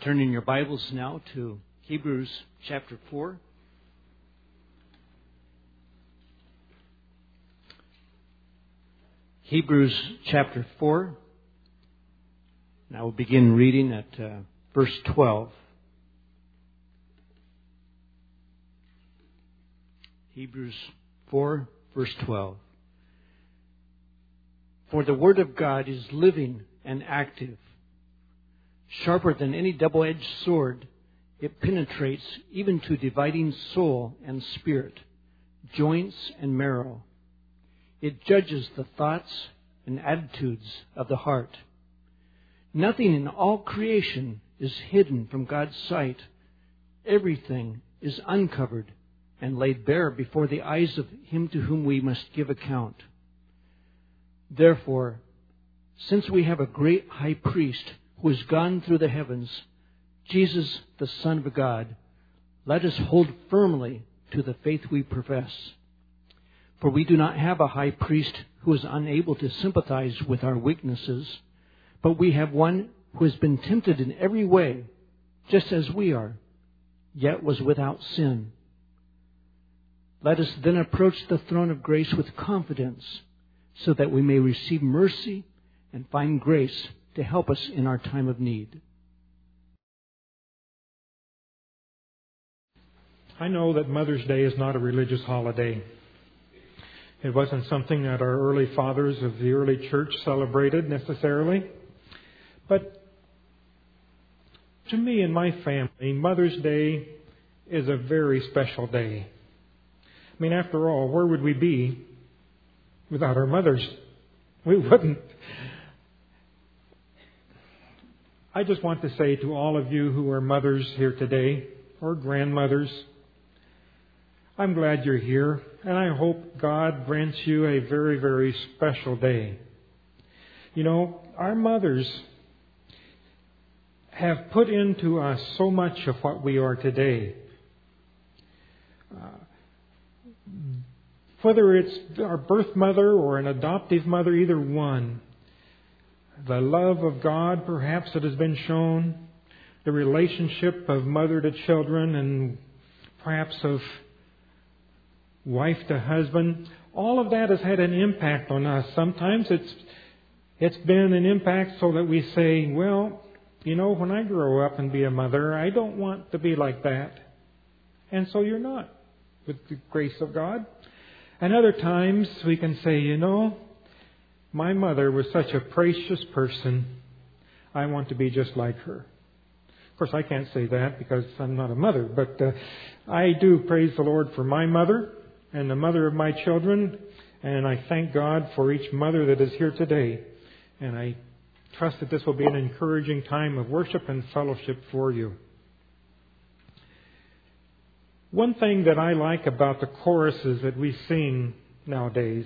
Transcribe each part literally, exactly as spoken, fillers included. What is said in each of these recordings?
Turn in your Bibles now to Hebrews chapter four. Hebrews chapter four. And I will begin reading at uh, verse twelve. Hebrews four, verse twelve. For the Word of God is living and active, sharper than any double-edged sword. It penetrates even to dividing soul and spirit, joints and marrow. It judges the thoughts and attitudes of the heart. Nothing in all creation is hidden from God's sight. Everything is uncovered and laid bare before the eyes of Him to whom we must give account. Therefore, since we have a great high priest who has gone through the heavens, Jesus, the Son of God, let us hold firmly to the faith we profess. For we do not have a high priest who is unable to sympathize with our weaknesses, but we have one who has been tempted in every way, just as we are, yet was without sin. Let us then approach the throne of grace with confidence, so that we may receive mercy and find grace to help us in our time of need. I know that Mother's Day is not a religious holiday. It wasn't something that our early fathers of the early church celebrated necessarily. But to me and my family, Mother's Day is a very special day. I mean, after all, where would we be without our mothers? We wouldn't. I just want to say to all of you who are mothers here today, or grandmothers, I'm glad you're here, and I hope God grants you a very, very special day. You know, our mothers have put into us so much of what we are today. Uh, whether it's our birth mother or an adoptive mother, either one, the love of God perhaps that has been shown, the relationship of mother to children and perhaps of wife to husband, all of that has had an impact on us. Sometimes it's it's been an impact so that we say, well, you know, when I grow up and be a mother, I don't want to be like that. And so you're not, with the grace of God. And other times we can say, you know, my mother was such a precious person. I want to be just like her. Of course, I can't say that because I'm not a mother, but uh, I do praise the Lord for my mother and the mother of my children, and I thank God for each mother that is here today. And I trust that this will be an encouraging time of worship and fellowship for you. One thing that I like about the choruses that we sing nowadays,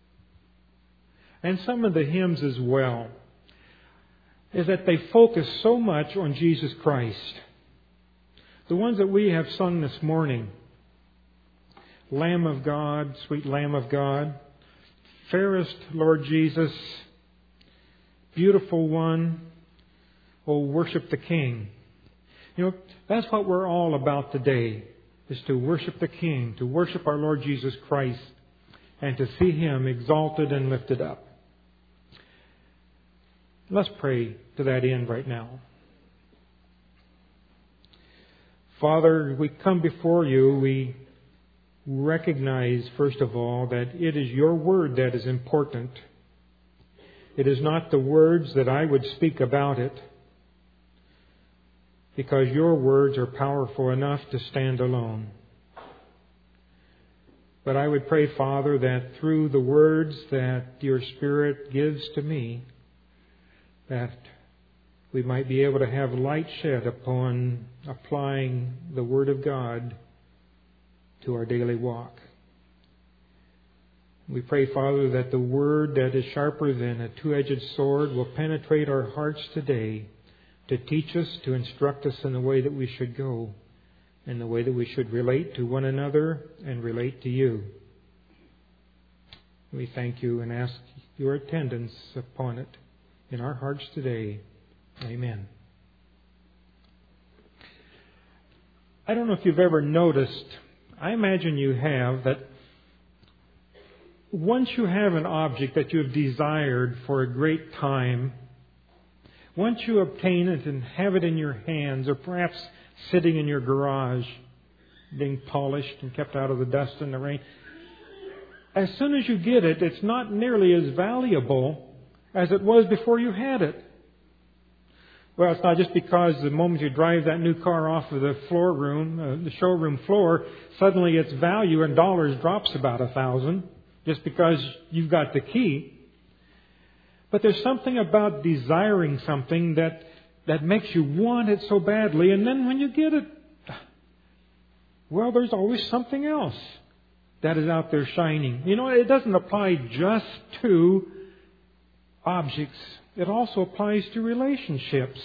and some of the hymns as well, is that they focus so much on Jesus Christ. The ones that we have sung this morning, Lamb of God, sweet Lamb of God, fairest Lord Jesus, beautiful one, oh, worship the King. You know, that's what we're all about today, is to worship the King, to worship our Lord Jesus Christ, and to see Him exalted and lifted up. Let's pray to that end right now. Father, we come before you. We recognize, first of all, that it is your word that is important. It is not the words that I would speak about it, because your words are powerful enough to stand alone. But I would pray, Father, that through the words that your Spirit gives to me, that we might be able to have light shed upon applying the Word of God to our daily walk. We pray, Father, that the Word that is sharper than a two-edged sword will penetrate our hearts today to teach us, to instruct us in the way that we should go, in the way that we should relate to one another and relate to you. We thank you and ask your attendance upon it in our hearts today. Amen. I don't know if you've ever noticed, I imagine you have, that once you have an object that you have desired for a great time, once you obtain it and have it in your hands, or perhaps sitting in your garage, being polished and kept out of the dust and the rain, as soon as you get it, it's not nearly as valuable as it was before you had it. Well, it's not just because the moment you drive that new car off of the floor room, uh, the showroom floor, suddenly its value in dollars drops about a thousand, just because you've got the key. But there's something about desiring something that, that makes you want it so badly, and then when you get it, well, there's always something else that is out there shining. You know, it doesn't apply just to objects. It also applies to relationships.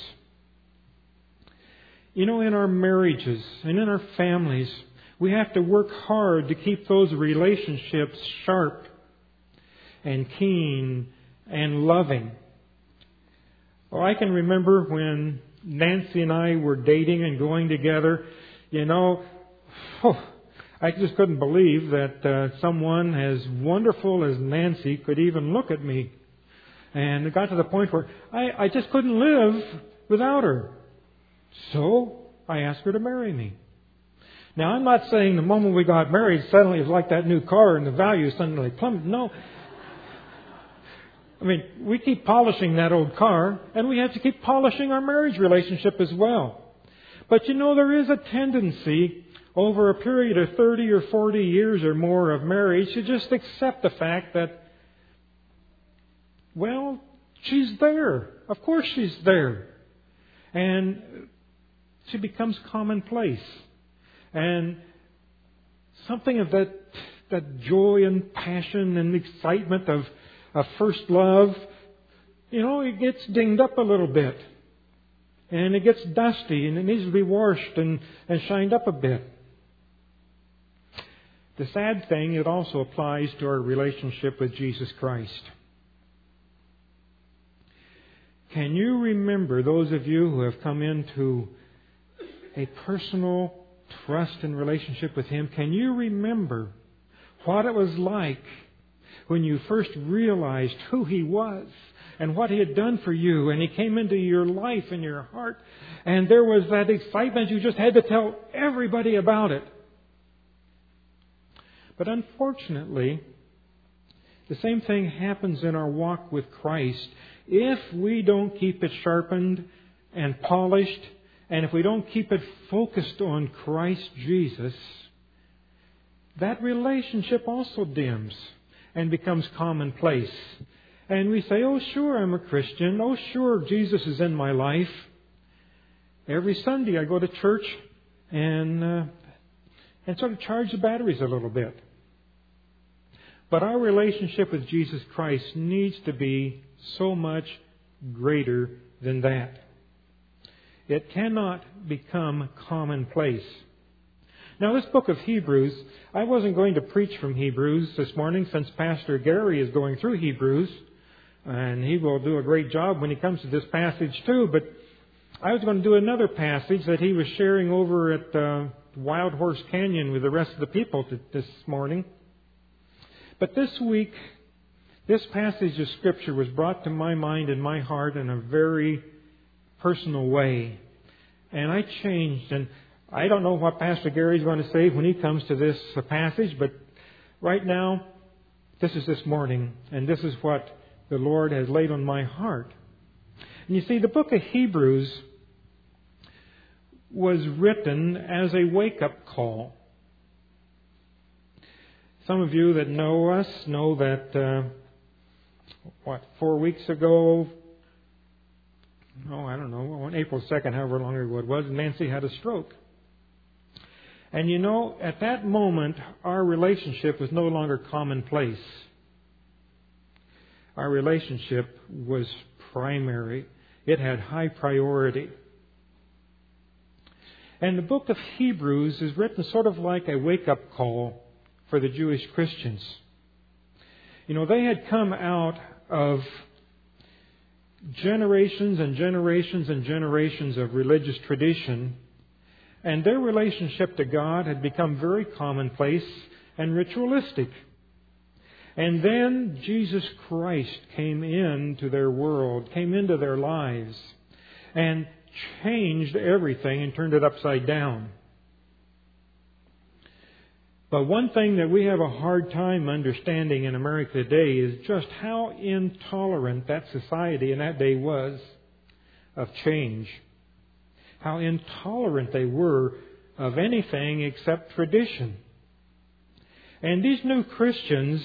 You know, in our marriages and in our families, we have to work hard to keep those relationships sharp and keen and loving. Well, I can remember when Nancy and I were dating and going together, you know, oh, I just couldn't believe that uh, someone as wonderful as Nancy could even look at me. And it got to the point where I, I just couldn't live without her. So I asked her to marry me. Now, I'm not saying the moment we got married, suddenly it was like that new car and the value suddenly plummeted. No. I mean, we keep polishing that old car, and we have to keep polishing our marriage relationship as well. But you know, there is a tendency over a period of thirty or forty years or more of marriage to just accept the fact that, well, she's there. Of course she's there. And she becomes commonplace. And something of that that joy and passion and excitement of, of first love, you know, it gets dinged up a little bit. And it gets dusty and it needs to be washed and, and shined up a bit. The sad thing, it also applies to our relationship with Jesus Christ. Can you remember, those of you who have come into a personal trust and relationship with Him, can you remember what it was like when you first realized who He was and what He had done for you, and He came into your life and your heart, and there was that excitement, you just had to tell everybody about it? But unfortunately, the same thing happens in our walk with Christ. If we don't keep it sharpened and polished, and if we don't keep it focused on Christ Jesus, that relationship also dims and becomes commonplace. And we say, oh, sure, I'm a Christian. Oh, sure, Jesus is in my life. Every Sunday I go to church and, uh, and sort of charge the batteries a little bit. But our relationship with Jesus Christ needs to be so much greater than that. It cannot become commonplace. Now, this book of Hebrews, I wasn't going to preach from Hebrews this morning since Pastor Gary is going through Hebrews, and he will do a great job when he comes to this passage too, but I was going to do another passage that he was sharing over at uh, Wild Horse Canyon with the rest of the people to, this morning. But this week, this passage of Scripture was brought to my mind and my heart in a very personal way. And I changed, and I don't know what Pastor Gary's going to say when he comes to this passage, but right now, this is this morning, and this is what the Lord has laid on my heart. And you see, the book of Hebrews was written as a wake-up call. Some of you that know us know that, uh, what, four weeks ago, oh, I don't know, on April second, however long ago it was, Nancy had a stroke. And you know, at that moment, our relationship was no longer commonplace. Our relationship was primary. It had high priority. And the book of Hebrews is written sort of like a wake-up call for the Jewish Christians. You know, they had come out of generations and generations and generations of religious tradition And their relationship to God had become very commonplace and ritualistic. And then Jesus Christ came into their world, came into their lives, and changed everything and turned it upside down. But one thing that we have a hard time understanding in America today is just how intolerant that society in that day was of change. How intolerant they were of anything except tradition. And these new Christians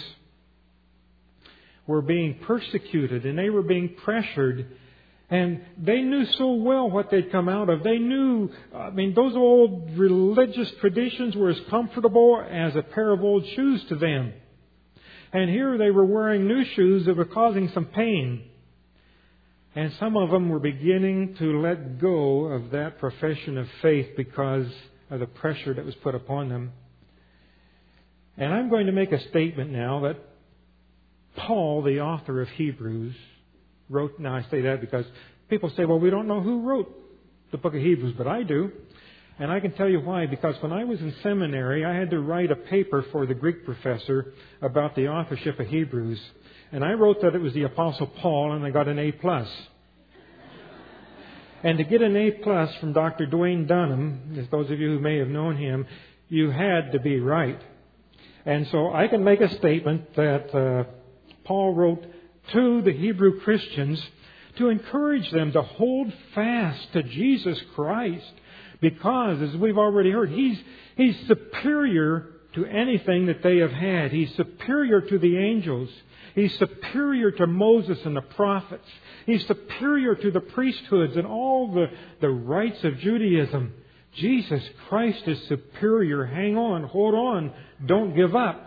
were being persecuted and they were being pressured. And they knew so well what they'd come out of. They knew, I mean, those old religious traditions were as comfortable as a pair of old shoes to them. And here they were wearing new shoes that were causing some pain. And some of them were beginning to let go of that profession of faith because of the pressure that was put upon them. And I'm going to make a statement now that Paul, the author of Hebrews, wrote. Now I say that because people say, well, we don't know who wrote the book of Hebrews, but I do. And I can tell you why. Because when I was in seminary, I had to write a paper for the Greek professor about the authorship of Hebrews. And I wrote that it was the Apostle Paul, and I got an A plus. And to get an A plus from Doctor Dwayne Dunham, as those of you who may have known him, you had to be right. And so I can make a statement that uh, Paul wrote to the Hebrew Christians to encourage them to hold fast to Jesus Christ. Because, as we've already heard, He's, He's superior to anything that they have had. He's superior to the angels. He's superior to Moses and the prophets. He's superior to the priesthoods and all the, the rites of Judaism. Jesus Christ is superior. Hang on, hold on, don't give up.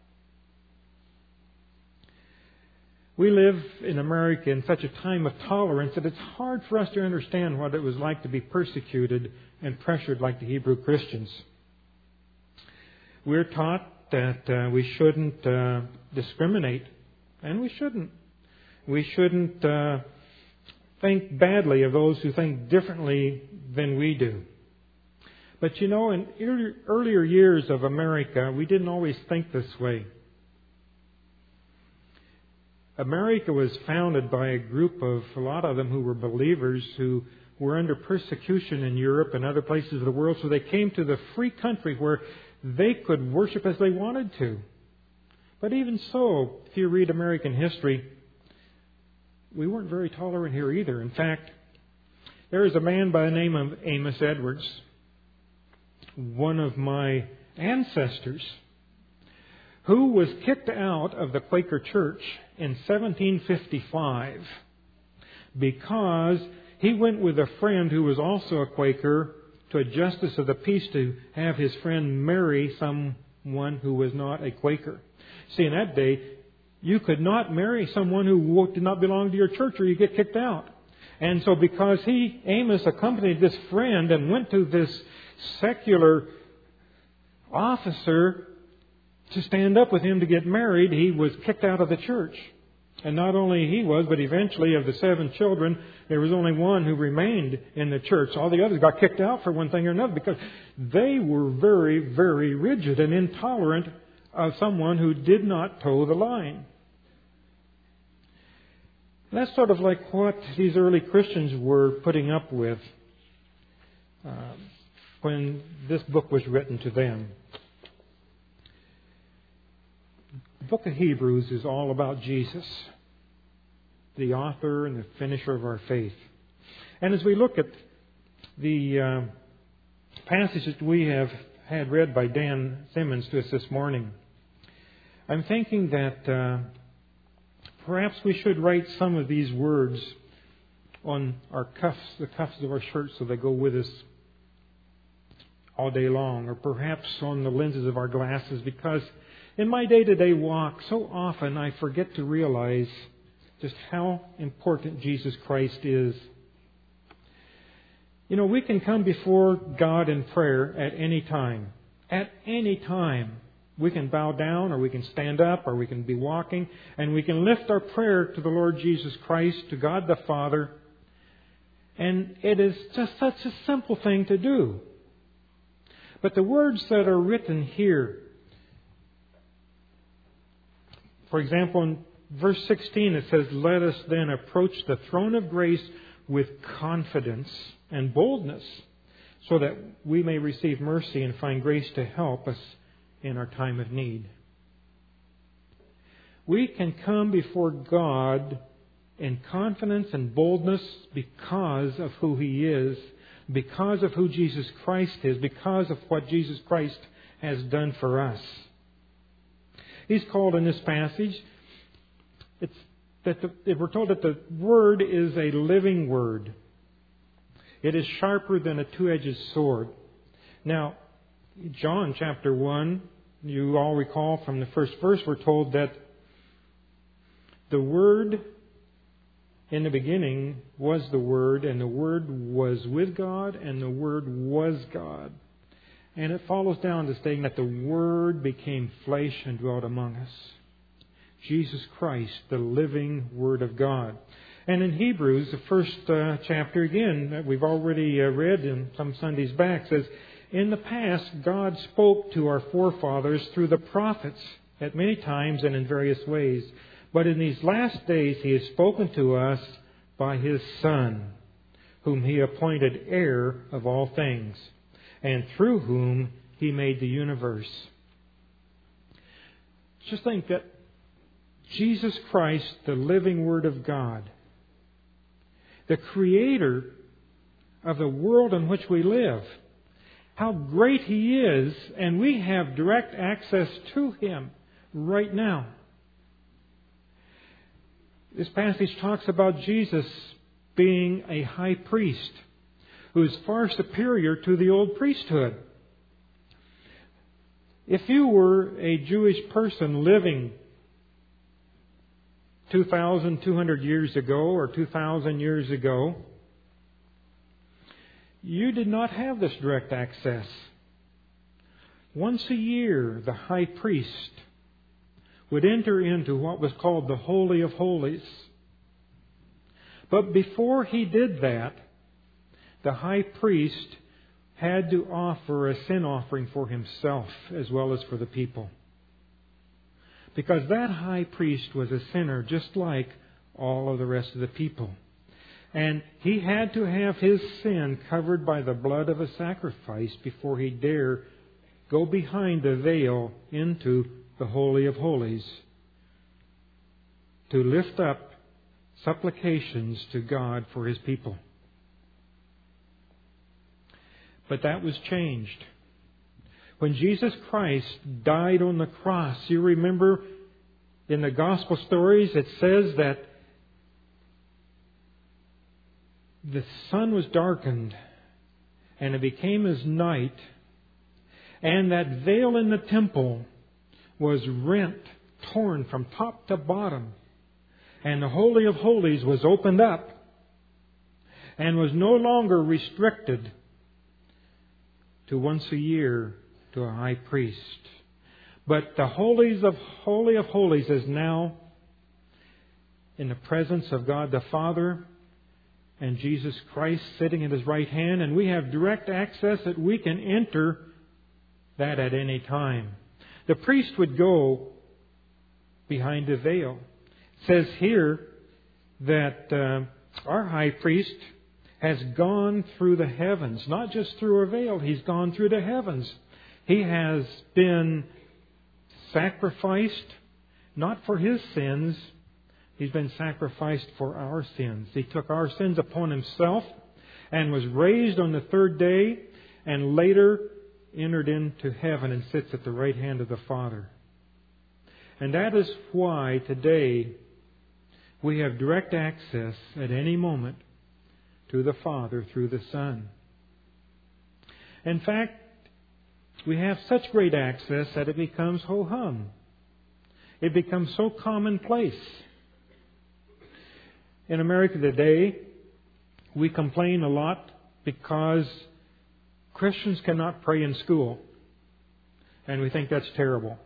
We live in America in such a time of tolerance that it's hard for us to understand what it was like to be persecuted and pressured like the Hebrew Christians. We're taught that uh, we shouldn't uh, discriminate, and we shouldn't. We shouldn't uh, think badly of those who think differently than we do. But you know, in earlier years of America, we didn't always think this way. America was founded by a group of, a lot of them who were believers who were under persecution in Europe and other places of the world. So they came to the free country where they could worship as they wanted to. But even so, if you read American history, we weren't very tolerant here either. In fact, there is a man by the name of Amos Edwards, one of my ancestors, who was kicked out of the Quaker Church in seventeen fifty-five because he went with a friend who was also a Quaker to a justice of the peace to have his friend marry someone who was not a Quaker. See, in that day, you could not marry someone who did not belong to your church or you get kicked out. And so because he, Amos, accompanied this friend and went to this secular officer to stand up with him to get married, he was kicked out of the church. And not only he was, but eventually of the seven children, there was only one who remained in the church. All the others got kicked out for one thing or another because they were very, very rigid and intolerant of someone who did not toe the line. And that's sort of like what these early Christians were putting up with um, when this book was written to them. The book of Hebrews is all about Jesus, the author and the finisher of our faith. And as we look at the uh, passages we have had read by Dan Simmons to us this morning, I'm thinking that uh, perhaps we should write some of these words on our cuffs, the cuffs of our shirts, so they go with us all day long, or perhaps on the lenses of our glasses, because in my day-to-day walk, so often I forget to realize just how important Jesus Christ is. You know, we can come before God in prayer at any time. At any time. We can bow down, or we can stand up, or we can be walking, and we can lift our prayer to the Lord Jesus Christ, to God the Father. And it is just such a simple thing to do. But the words that are written here, for example, in verse sixteen it says, "Let us then approach the throne of grace with confidence and boldness, so that we may receive mercy and find grace to help us in our time of need." We can come before God in confidence and boldness because of who He is, because of who Jesus Christ is, because of what Jesus Christ has done for us. He's called in this passage, it's that the, we're told that the Word is a living Word. It is sharper than a two-edged sword. Now, John chapter one, you all recall from the first verse, we're told that the Word in the beginning was the Word, and the Word was with God, and the Word was God. And it follows down to saying that the Word became flesh and dwelt among us. Jesus Christ, the living Word of God. And in Hebrews, the first uh, chapter again, that we've already uh, read in some Sundays back, says, "In the past, God spoke to our forefathers through the prophets at many times and in various ways. But in these last days He has spoken to us by His Son, whom He appointed heir of all things, and through whom He made the universe." Just think that Jesus Christ, the living Word of God, the Creator of the world in which we live, how great He is, and we have direct access to Him right now. This passage talks about Jesus being a high priest who is far superior to the old priesthood. If you were a Jewish person living two thousand two hundred years ago or two thousand years ago, you did not have this direct access. Once a year, the high priest would enter into what was called the Holy of Holies. But before he did that, the high priest had to offer a sin offering for himself as well as for the people. Because that high priest was a sinner just like all of the rest of the people. And he had to have his sin covered by the blood of a sacrifice before he dare go behind the veil into the Holy of Holies to lift up supplications to God for His people. But that was changed. When Jesus Christ died on the cross, you remember in the Gospel stories it says that the sun was darkened and it became as night, and that veil in the temple was rent, torn from top to bottom. And the Holy of Holies was opened up and was no longer restricted to once a year to a high priest. But the Holies of Holy of Holies is now in the presence of God the Father and Jesus Christ sitting at His right hand, and we have direct access that we can enter that at any time. The priest would go behind the veil. It says here that uh, our high priest has gone through the heavens. Not just through a veil, He's gone through the heavens. He has been sacrificed, not for His sins. He's been sacrificed for our sins. He took our sins upon Himself and was raised on the third day, and later entered into heaven and sits at the right hand of the Father. And that is why today we have direct access at any moment to the Father through the Son. In fact, we have such great access that it becomes ho-hum. It becomes so commonplace. In America today, we complain a lot because Christians cannot pray in school. And we think that's terrible.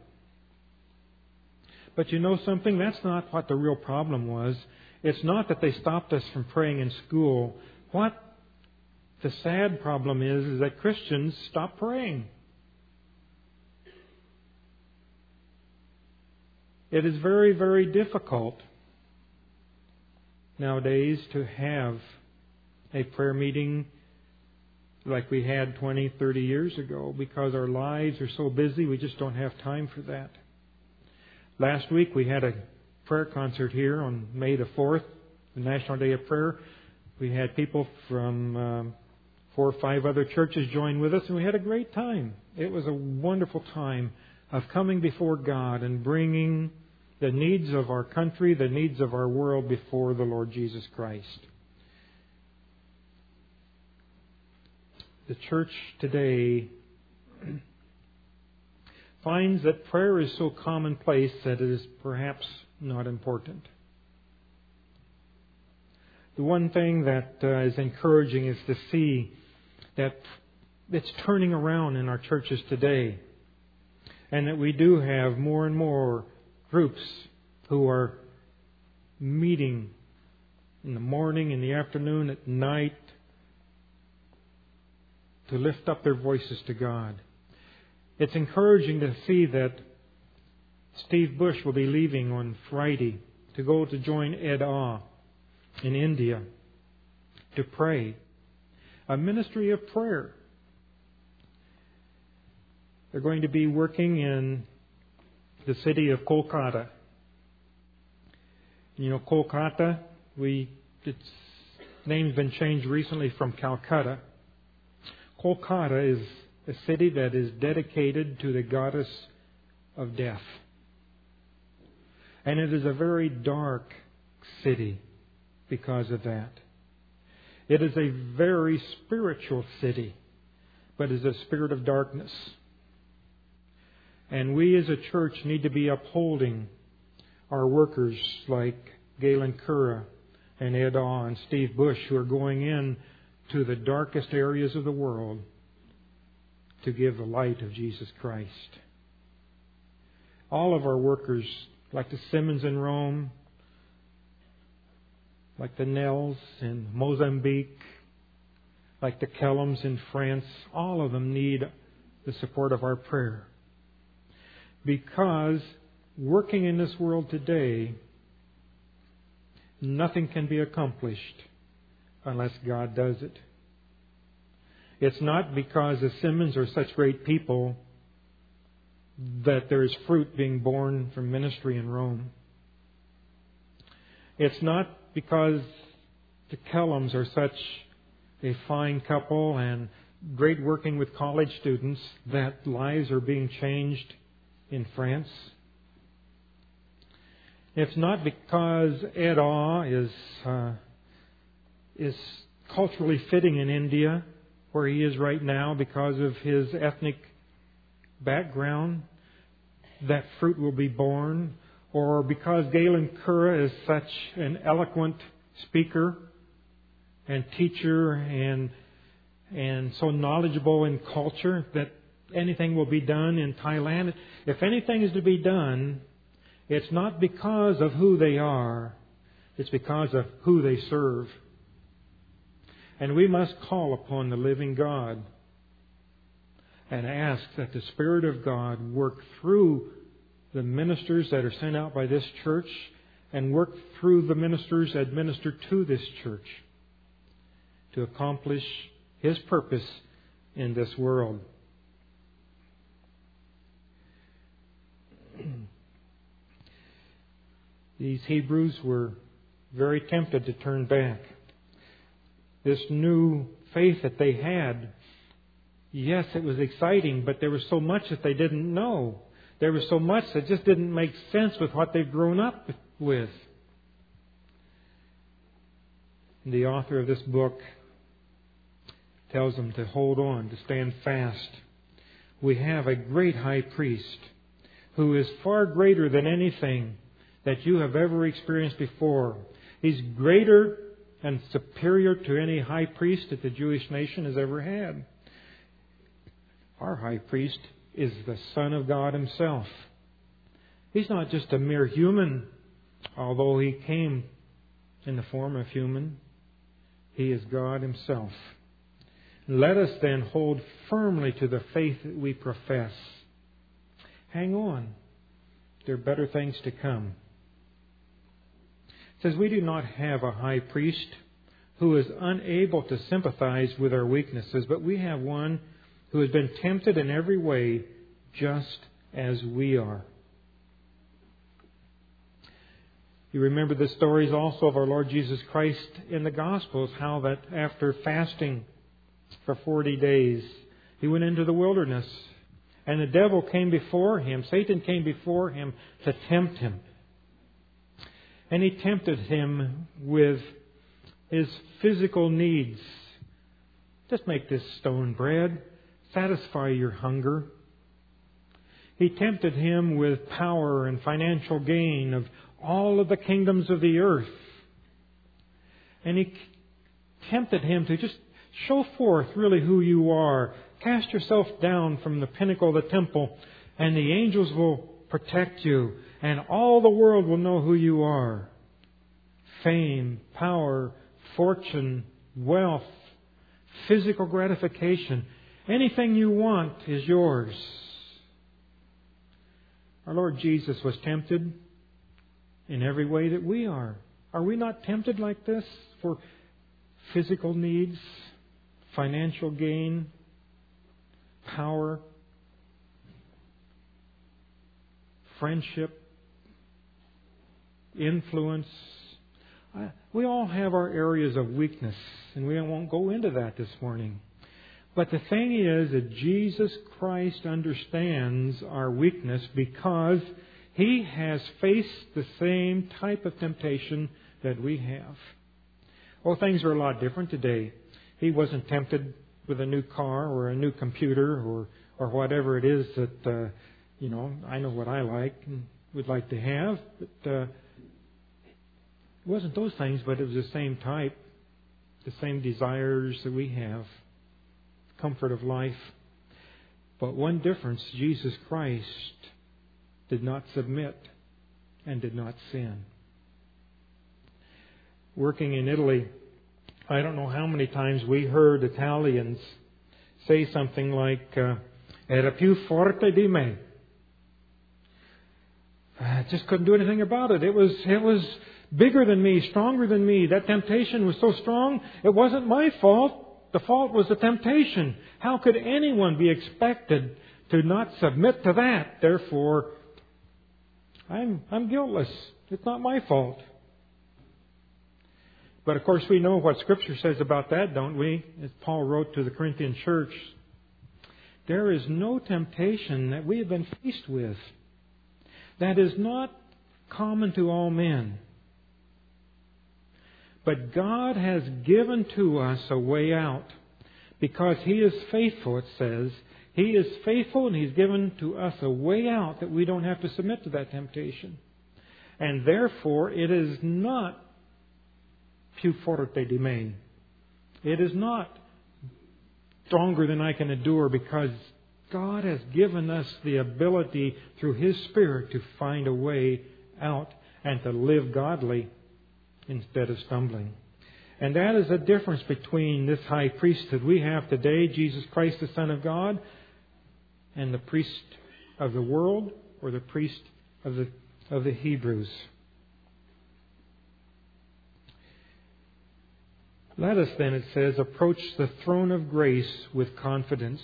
But you know something? That's not what the real problem was. It's not that they stopped us from praying in school. What the sad problem is, is that Christians stop praying. It is very, very difficult nowadays to have a prayer meeting like we had twenty, thirty years ago because our lives are so busy we just don't have time for that. Last week we had a prayer concert here on May the fourth, the National Day of Prayer. We had people from um, four or five other churches join with us, and we had a great time. It was a wonderful time of coming before God and bringing the needs of our country, the needs of our world before the Lord Jesus Christ. The church today finds that prayer is so commonplace that it is perhaps not important. The one thing that uh, is encouraging is to see that it's turning around in our churches today, and that we do have more and more groups who are meeting in the morning, in the afternoon, at night, to lift up their voices to God. It's encouraging to see that Steve Bush will be leaving on Friday to go to join Ed Ah in India to pray. A ministry of prayer. They're going to be working in the city of Kolkata. You know, Kolkata, we its name's been changed recently from Calcutta. Kolkata is a city that is dedicated to the goddess of death. And it is a very dark city because of that. It is a very spiritual city, but is a spirit of darkness. And we as a church need to be upholding our workers like Galen Kura and Ed Ah and Steve Bush, who are going in to the darkest areas of the world to give the light of Jesus Christ. All of our workers, like the Simmons in Rome, like the Nels in Mozambique, like the Kellums in France, all of them need the support of our prayer. Because working in this world today, nothing can be accomplished unless God does it. It's not because the Simmons are such great people that there is fruit being born from ministry in Rome. It's not because the Kellums are such a fine couple and great working with college students that lives are being changed in France. It's not because Ed Ah is uh, is culturally fitting in India, where he is right now, because of his ethnic background, that fruit will be born, or because Galen Kura is such an eloquent speaker and teacher and and so knowledgeable in culture that anything will be done in Thailand. If anything is to be done, it's not because of who they are, it's because of who they serve. And we must call upon the living God and ask that the Spirit of God work through the ministers that are sent out by this church and work through the ministers that minister to this church to accomplish His purpose in this world. These Hebrews were very tempted to turn back. This new faith that they had, yes, it was exciting, but there was so much that they didn't know. There was so much that just didn't make sense with what they've grown up with. And the author of this book tells them to hold on, to stand fast. We have a great high priest who is far greater than anything that you have ever experienced before. He's greater and superior to any high priest that the Jewish nation has ever had. Our high priest is the Son of God Himself. He's not just a mere human, although He came in the form of human. He is God Himself. Let us then hold firmly to the faith that we profess. Hang on. There are better things to come. It says, we do not have a high priest who is unable to sympathize with our weaknesses, but we have one who has been tempted in every way, just as we are. You remember the stories also of our Lord Jesus Christ in the Gospels, how that after fasting for forty days, He went into the wilderness, and the devil came before Him, Satan came before Him to tempt Him. And he tempted Him with his physical needs. Just make this stone bread, satisfy your hunger. He tempted Him with power and financial gain of all of the kingdoms of the earth. And He tempted Him to just show forth really who you are. Cast yourself down from the pinnacle of the temple, and the angels will protect you, and all the world will know who you are. Fame, power, fortune, wealth, physical gratification, anything you want is yours. Our Lord Jesus was tempted in every way that we are. Are we not tempted like this for physical needs, financial gain, power, friendship, influence? We all have our areas of weakness, and we won't go into that this morning. But the thing is that Jesus Christ understands our weakness because He has faced the same type of temptation that we have. Oh, things are a lot different today. He wasn't tempted with a new car or a new computer or, or whatever it is that, uh, you know, I know what I like and would like to have. But uh, it wasn't those things, but it was the same type, the same desires that we have. Comfort of life. But one difference, Jesus Christ did not submit and did not sin. Working in Italy, I don't know how many times we heard Italians say something like, uh, "Era più forte di me." I just couldn't do anything about it. It was, it was bigger than me, stronger than me. That temptation was so strong, it wasn't my fault. The fault was the temptation. How could anyone be expected to not submit to that? Therefore, I'm, I'm guiltless. It's not my fault. But of course we know what Scripture says about that, don't we? As Paul wrote to the Corinthian church, there is no temptation that we have been faced with that is not common to all men. But God has given to us a way out because He is faithful, it says. He is faithful and He's given to us a way out that we don't have to submit to that temptation. And therefore, it is not più forte di me. It is not stronger than I can endure because God has given us the ability through His Spirit to find a way out and to live godly instead of stumbling. And that is the difference between this high priest that we have today, Jesus Christ, the Son of God, and the priest of the world or the priest of the, of the Hebrews. Let us then, it says, approach the throne of grace with confidence.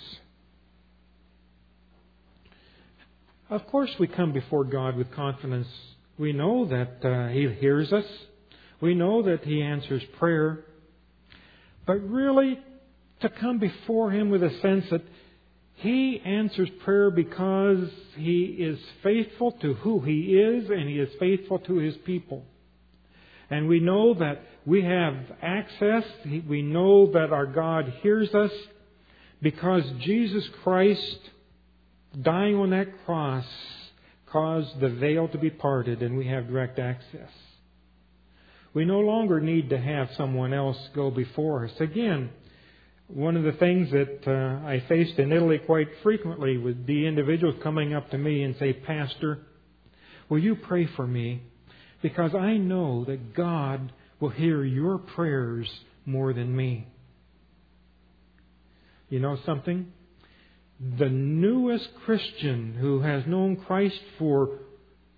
Of course we come before God with confidence. We know that uh, He hears us. We know that He answers prayer. But really, to come before Him with a sense that He answers prayer because He is faithful to who He is and He is faithful to His people. And we know that we have access. We know that our God hears us because Jesus Christ, dying on that cross, caused the veil to be parted and we have direct access. We no longer need to have someone else go before us. Again, one of the things that uh, I faced in Italy quite frequently would be individuals coming up to me and say, "Pastor, will you pray for me? Because I know that God will hear your prayers more than me." You know something? The newest Christian who has known Christ for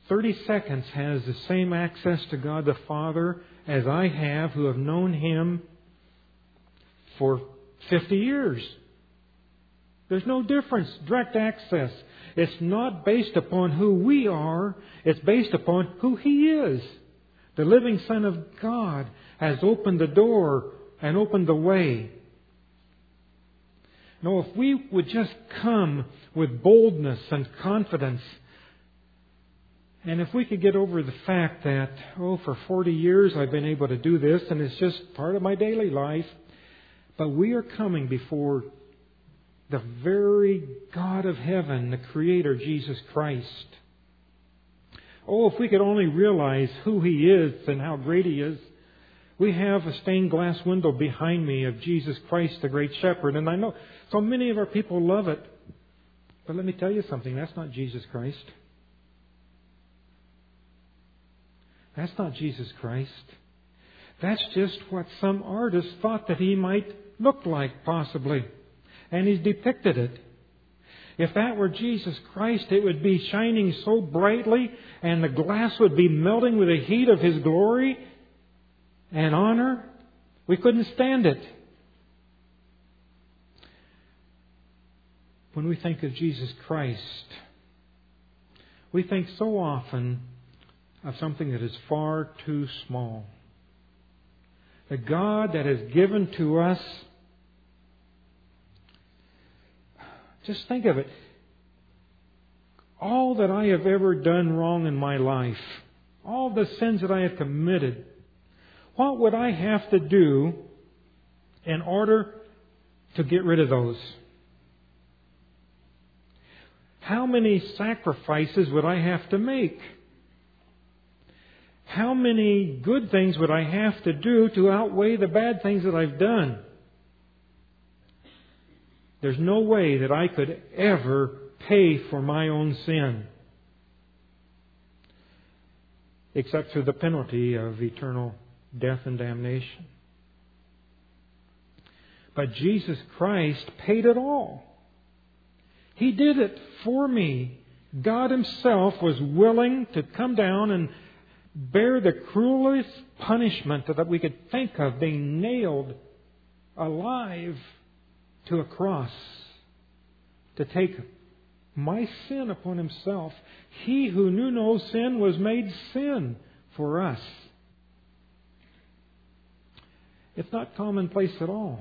thirty seconds has the same access to God the Father as I have, who have known Him for fifty years. There's no difference. Direct access. It's not based upon who we are. It's based upon who He is. The living Son of God has opened the door and opened the way. No, if we would just come with boldness and confidence, and if we could get over the fact that, oh, for forty years I've been able to do this and it's just part of my daily life, but we are coming before the very God of heaven, the Creator, Jesus Christ. Oh, if we could only realize who He is and how great He is. We have a stained glass window behind me of Jesus Christ, the great shepherd. And I know so many of our people love it. But let me tell you something. That's not Jesus Christ. That's not Jesus Christ. That's just what some artist thought that He might look like, possibly. And He's depicted it. If that were Jesus Christ, it would be shining so brightly and the glass would be melting with the heat of His glory and honor. We couldn't stand it. When we think of Jesus Christ, we think so often of something that is far too small. The God that has given to us, just think of it. All that I have ever done wrong in my life, all the sins that I have committed, what would I have to do in order to get rid of those? How many sacrifices would I have to make? How many good things would I have to do to outweigh the bad things that I've done? There's no way that I could ever pay for my own sin, except through the penalty of eternal death and damnation. But Jesus Christ paid it all. He did it for me. God Himself was willing to come down and bear the cruelest punishment that we could think of, being nailed alive to a cross to take my sin upon Himself. He who knew no sin was made sin for us. It's not commonplace at all.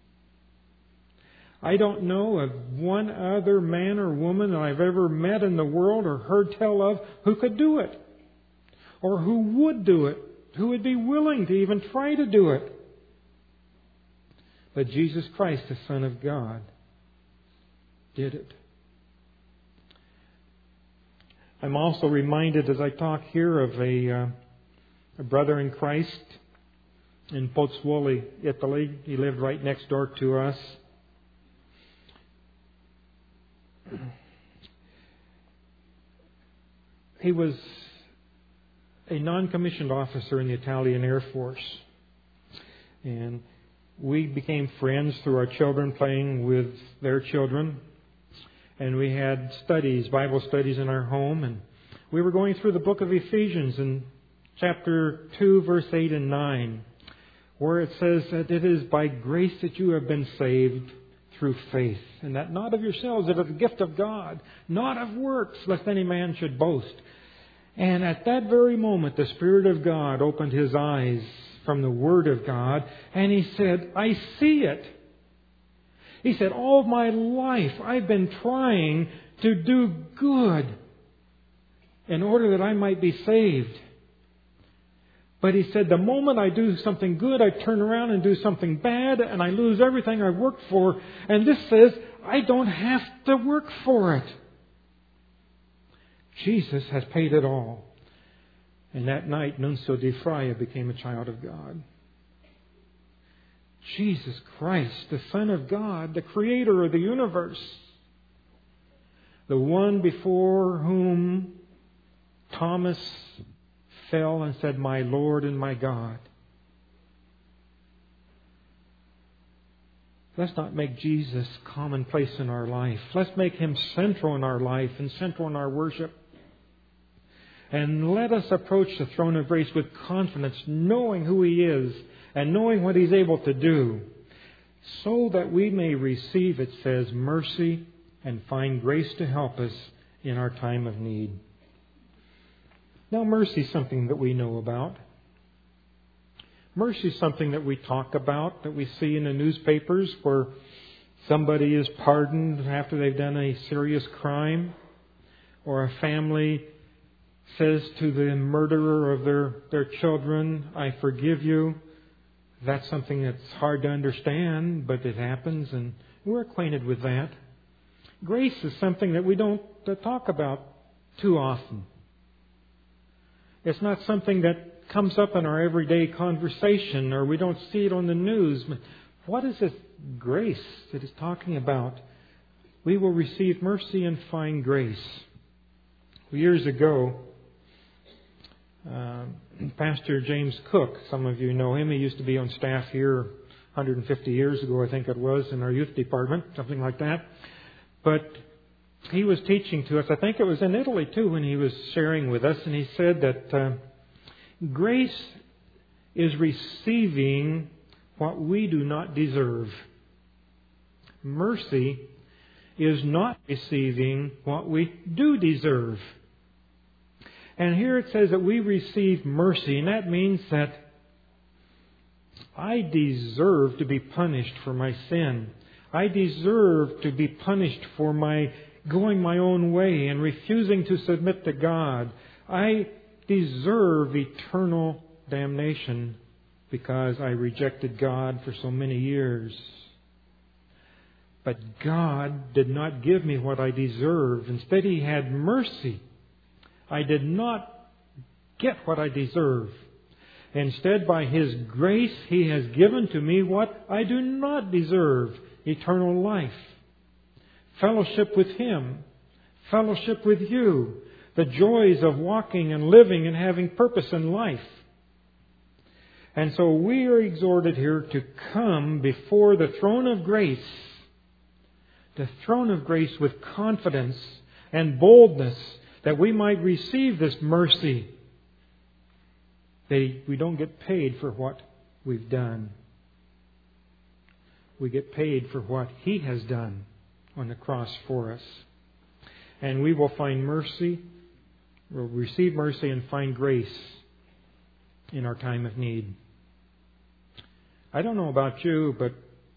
I don't know of one other man or woman that I've ever met in the world or heard tell of who could do it, or who would do it, who would be willing to even try to do it. But Jesus Christ, the Son of God, did it. I'm also reminded as I talk here of a, uh, a brother in Christ in Pozzuoli, Italy. He lived right next door to us. He was a non-commissioned officer in the Italian Air Force. And we became friends through our children playing with their children. And we had studies, Bible studies in our home. And we were going through the book of Ephesians in chapter two, verse eight and nine, where it says that it is by grace that you have been saved through faith, and that not of yourselves, it is a gift of God, not of works, lest any man should boast. And at that very moment, the Spirit of God opened his eyes from the Word of God, and he said, I see it. He said, all of my life I've been trying to do good in order that I might be saved. But he said, the moment I do something good, I turn around and do something bad, and I lose everything I've worked for. And this says, I don't have to work for it. Jesus has paid it all. And that night, Nunzio Di Fraia became a child of God. Jesus Christ, the Son of God, the Creator of the universe, the one before whom Thomas fell and said, my Lord and my God. Let's not make Jesus commonplace in our life. Let's make Him central in our life and central in our worship. And let us approach the throne of grace with confidence, knowing who He is and knowing what He's able to do, so that we may receive, it says, mercy and find grace to help us in our time of need. Now, mercy is something that we know about. Mercy is something that we talk about, that we see in the newspapers where somebody is pardoned after they've done a serious crime, or a family says to the murderer of their, their children, I forgive you. That's something that's hard to understand, but it happens, and we're acquainted with that. Grace is something that we don't talk about too often. It's not something that comes up in our everyday conversation, or we don't see it on the news. What is this grace that it's talking about? We will receive mercy and find grace. Years ago, uh, Pastor James Cook, some of you know him. He used to be on staff here one hundred fifty years ago, I think it was, in our youth department, something like that. But he was teaching to us, I think it was in Italy too, when he was sharing with us, and he said that uh, grace is receiving what we do not deserve. Mercy is not receiving what we do deserve. And here it says that we receive mercy, and that means that I deserve to be punished for my sin. I deserve to be punished for my going my own way and refusing to submit to God. I deserve eternal damnation because I rejected God for so many years. But God did not give me what I deserve. Instead, He had mercy. I did not get what I deserve. Instead, by His grace, He has given to me what I do not deserve: eternal life, fellowship with Him, fellowship with you, the joys of walking and living and having purpose in life. And so we are exhorted here to come before the throne of grace, the throne of grace with confidence and boldness, that we might receive this mercy. That we don't get paid for what we've done. We get paid for what He has done on the cross for us. And we will find mercy, we'll receive mercy and find grace in our time of need. I don't know about you, but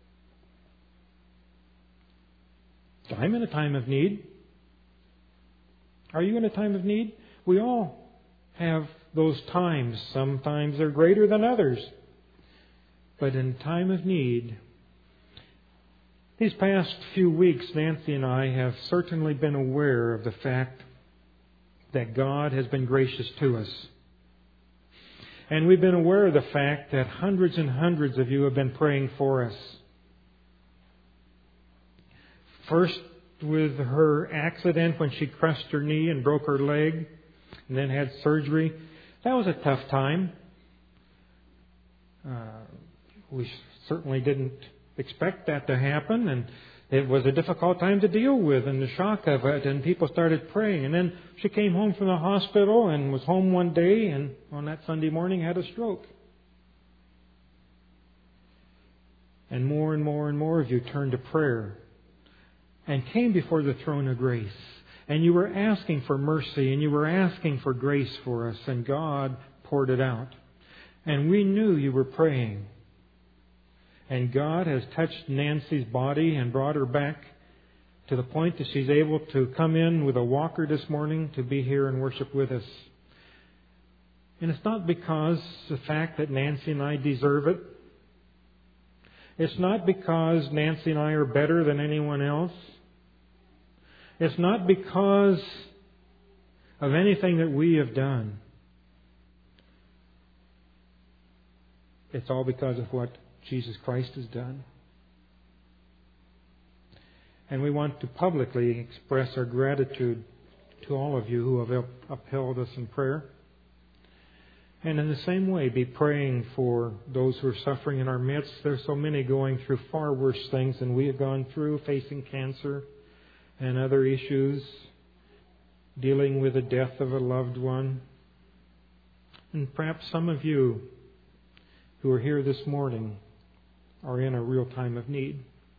I'm in a time of need. Are you in a time of need? We all have those times. Sometimes they're greater than others. But in time of need, these past few weeks, Nancy and I have certainly been aware of the fact that God has been gracious to us. And we've been aware of the fact that hundreds and hundreds of you have been praying for us. First, with her accident when she crushed her knee and broke her leg, and then had surgery. That was a tough time. Uh, we certainly didn't expect that to happen, and it was a difficult time to deal with, and the shock of it, and people started praying. And then she came home from the hospital and was home one day, and on that Sunday morning had a stroke. And more and more and more of you turned to prayer and came before the throne of grace. And you were asking for mercy, and you were asking for grace for us, and God poured it out. And we knew you were praying. And God has touched Nancy's body and brought her back to the point that she's able to come in with a walker this morning to be here and worship with us. And it's not because the fact that Nancy and I deserve it. It's not because Nancy and I are better than anyone else. It's not because of anything that we have done. It's all because of what Jesus Christ has done. And we want to publicly express our gratitude to all of you who have upheld us in prayer. And in the same way, be praying for those who are suffering in our midst. There's so many going through far worse things than we have gone through, facing cancer and other issues. dealing with the death of a loved one. And perhaps some of you who are here this morning are in a real time of need.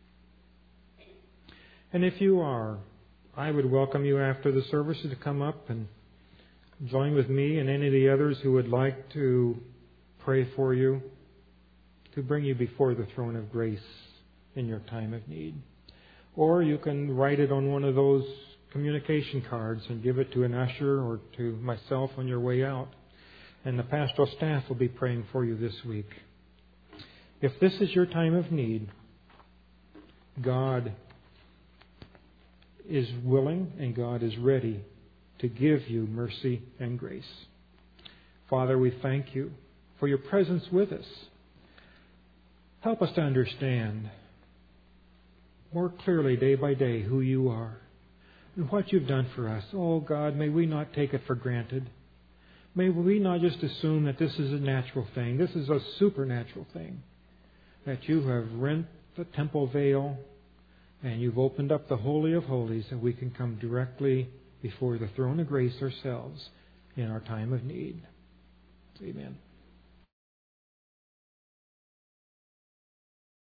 And if you are, I would welcome you after the service to come up and join with me and any of the others who would like to pray for you, to bring you before the throne of grace in your time of need. Or you can write it on one of those communication cards and give it to an usher or to myself on your way out. And the pastoral staff will be praying for you this week. If this is your time of need, God is willing and God is ready to give you mercy and grace. Father, we thank you for your presence with us. Help us to understand more clearly day by day who you are and what you've done for us. Oh God, may we not take it for granted. May we not just assume that this is a natural thing. This is a supernatural thing. That you have rent the temple veil and you've opened up the Holy of Holies and we can come directly before the throne of grace ourselves in our time of need. Amen.